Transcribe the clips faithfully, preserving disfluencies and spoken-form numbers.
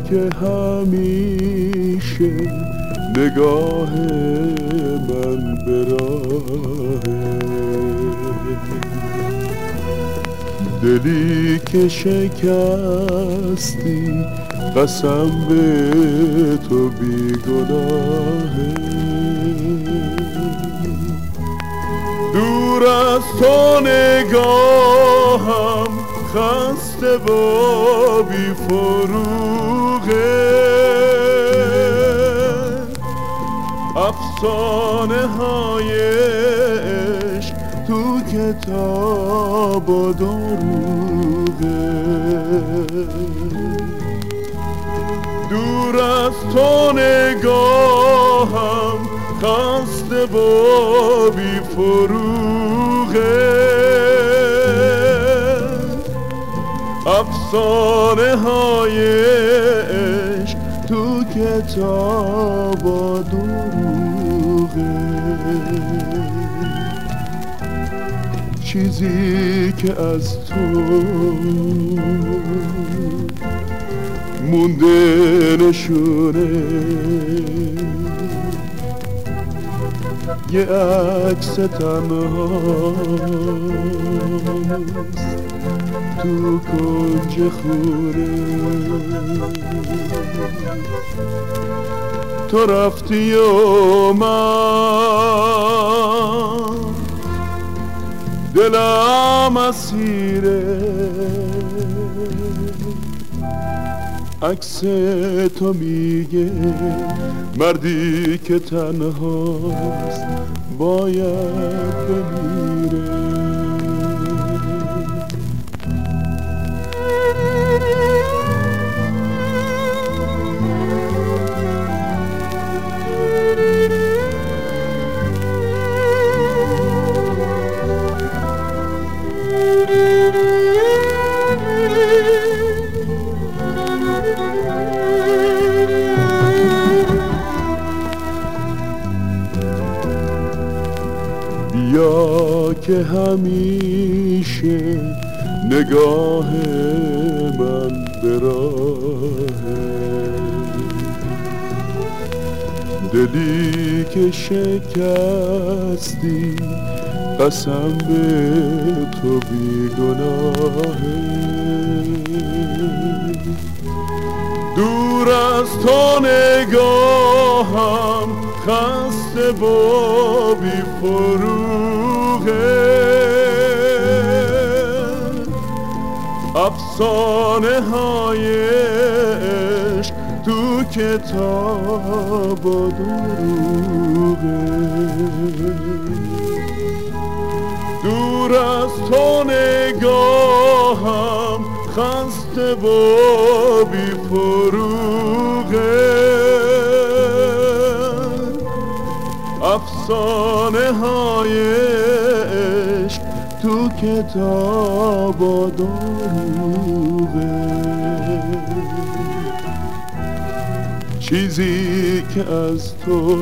که همیشه نگاه من به راهه، دلی که شکستی قسم به تو بیگناهه. دور از تو نگاهم خسته و بی فروغه، افسانه های عشق تو کتاب و دروغه. دور از تو نگاهم خسته و بی فروغه، افسانه های عشق تو کتاب و دروغه. چیزی که از تو مونده نشونه، یه عکس تنهاست تو کنج خونه. تو رفتی و من دلم اسیره، عکس تو میگه مردی که تنهاست باید بمیره. بیا که همیشه نگاه من به راهه، دلی که شکستی قسم به تو بیگناهه. دور از تو نگاهم خسته و بی فروغه، افسانه های عشق تو کتاب و دروغه. دور از تو نگاهم خسته و بی فروغه، افسانه های عشق تو کتاب و دروغه. چیزی که از تو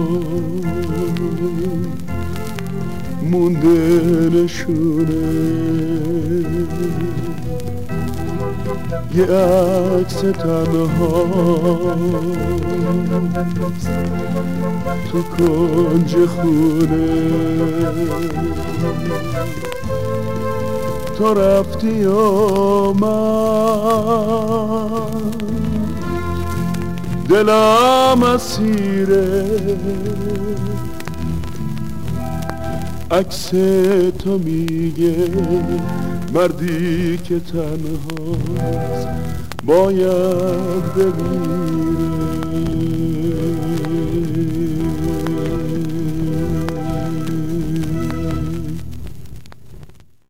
مونده نشونه، یه عکس تنهاست تو کنج خونه. تو رفتی و من دلم اسیره، عکس تو میگه مردی که تنهاست باید بمیره.